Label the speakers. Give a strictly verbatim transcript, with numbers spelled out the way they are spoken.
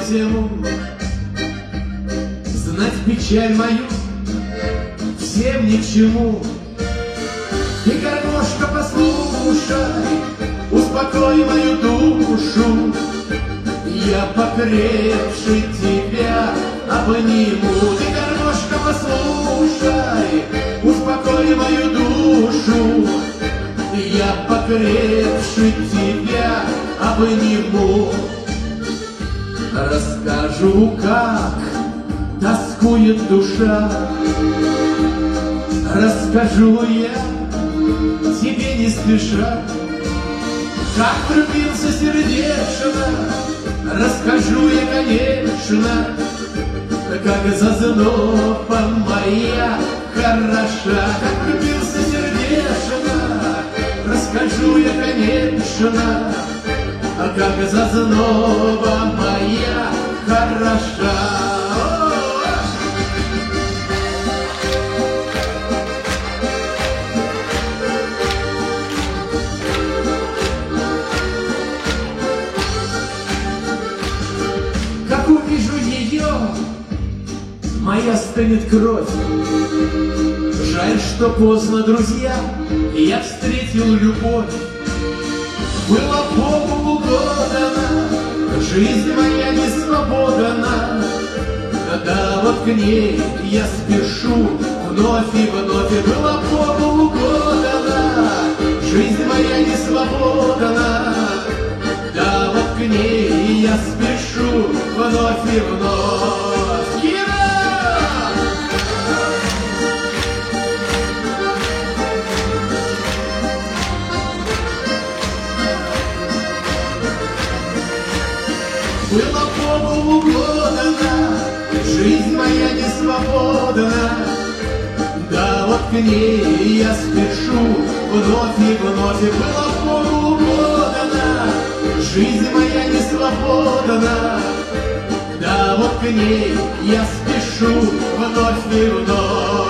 Speaker 1: всему, знать печаль мою всем ни к чему. И, гармошка, послушай, успокой мою душу, я покрепше тебя обниму. Ты, гармошка, послушай, успокой мою душу, я покрепше тебя обниму. Расскажу, как тоскует душа, расскажу я тебе не спеша, как влюбился сердечно. Расскажу я, конечно, как зазноба моя хороша. Как влюбился сердечно, расскажу я, конечно, как зазноба моя хороша. Как увижу ее, моя стынет кровь. Жаль, что поздно, друзья, я встретил любовь. Было Богу угодно, жизнь моя не свободна, да вот к ней я спешу вновь и вновь. Было Богу угодно, жизнь моя не свободна, да вот к ней я спешу вновь и вновь. Кира! Было Богу угодно, жизнь моя не свободна, да вот к ней я спешу вновь и вновь. Было Богу угодно, жизнь моя не свободна, да вот к ней я спешу вновь и вновь.